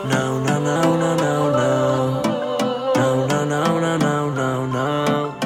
No, no, no, no, no, no. No, no, no, no, no, no, no.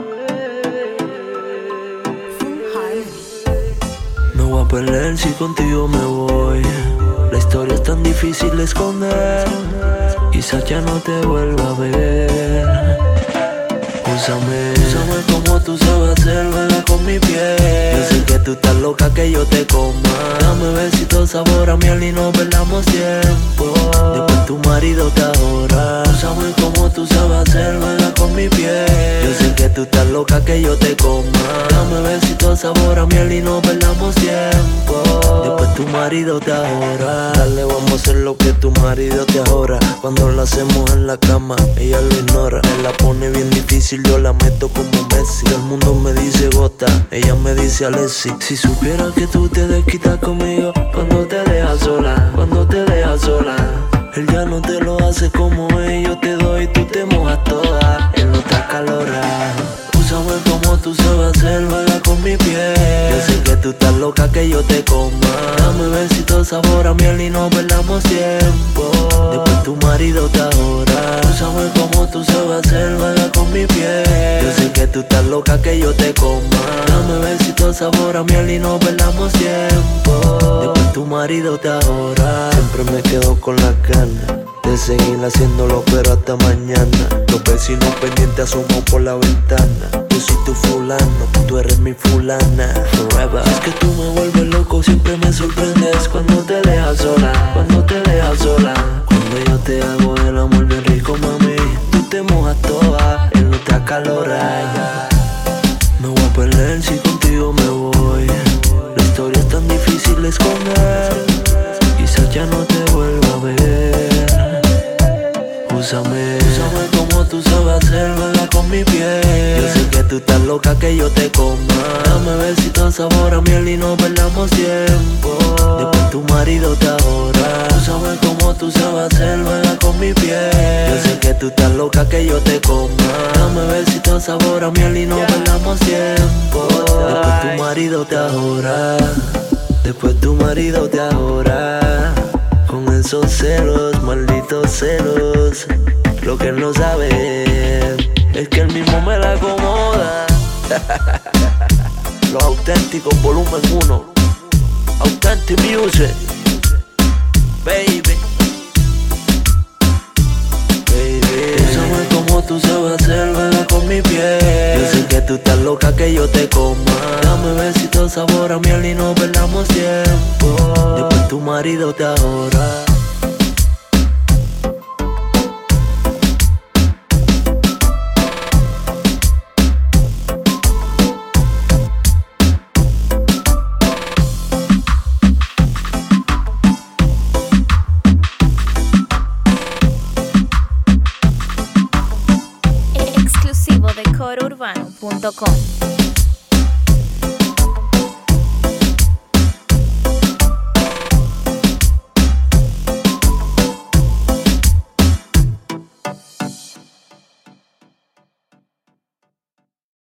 Me voy a perder si contigo me voy. La historia es tan difícil de esconder. Quizás ya no te vuelva a ver. Úsame como tú sabes hacer, juega con mi piel. Yo sé que tú estás loca que yo te coma. Dame besitos, sabor a miel y no perdamos tiempo. Después tu marido te adora. Úsame como tú sabes hacer, juega con mi piel. Yo sé que tú estás loca que yo te coma. Dame besitos, sabor a miel y no perdamos tiempo. Después tu marido te adora. Dale, vamos a hacer lo que tu marido te adora. Cuando lo hacemos en la cama, ella lo ignora. Me la pone bien difícil, yo la meto como Messi. Todo el mundo me dice gota, ella me dice Alessi. Si supiera que tú te desquitas conmigo cuando te dejas sola, cuando te dejas sola. Él ya no te lo hace como él, yo te doy y tú te mojas toda. Él no te acalora. Úsame como tú sabes hacer, juega con mi piel. Yo sé que tú estás loca que yo te coma. Dame besitos, sabor a miel y no perdamos tiempo. Después tu marido te adora. Úsame como tú sabes hacer, juega con mi piel. Yo sé que tú estás loca que yo te coma. Dame besitos, sabor a miel y no perdamos tiempo. Después tu marido te adora. Siempre me quedo con las ganas de seguir haciéndolo, pero hasta mañana. Los vecinos pendientes asoman por la ventana. Yo soy tu fulano, tú eres mi fulana. Forever. Es que tú me vuelves loco, siempre me sorprendes. Cuando te dejas sola, cuando te dejas sola. Cuando yo te hago el amor bien rico, mami, tú te mojas toda, él no te acalora. Me voy a perder si contigo me voy. La historia es tan difícil de esconder. Quizás ya no te vuelva a ver. Úsame como tú sabes hacer, juega con mi piel. Yo sé que tú estás loca que yo te coma. Dame besitos, sabor a miel y no perdamos tiempo. Después tu marido te adora. Úsame como tú sabes hacer, juega con mi piel. Yo sé que tú estás loca que yo te coma. Dame besitos, sabor a miel y no perdamos tiempo. Después tu marido te adora. Después tu marido te adora. Con esos celos, malditos celos. Lo que él no sabe es que él mismo me la acomoda. Los auténticos, volumen 1. Authentic Music. Baby. Úsame como tú sabes hacer, juega con mi piel. Yo sé que tú estás loca que yo te coma. Dame besitos, sabor a miel y no perdamos tiempo. Después tu marido te adora. Exclusivo de corourbano.com.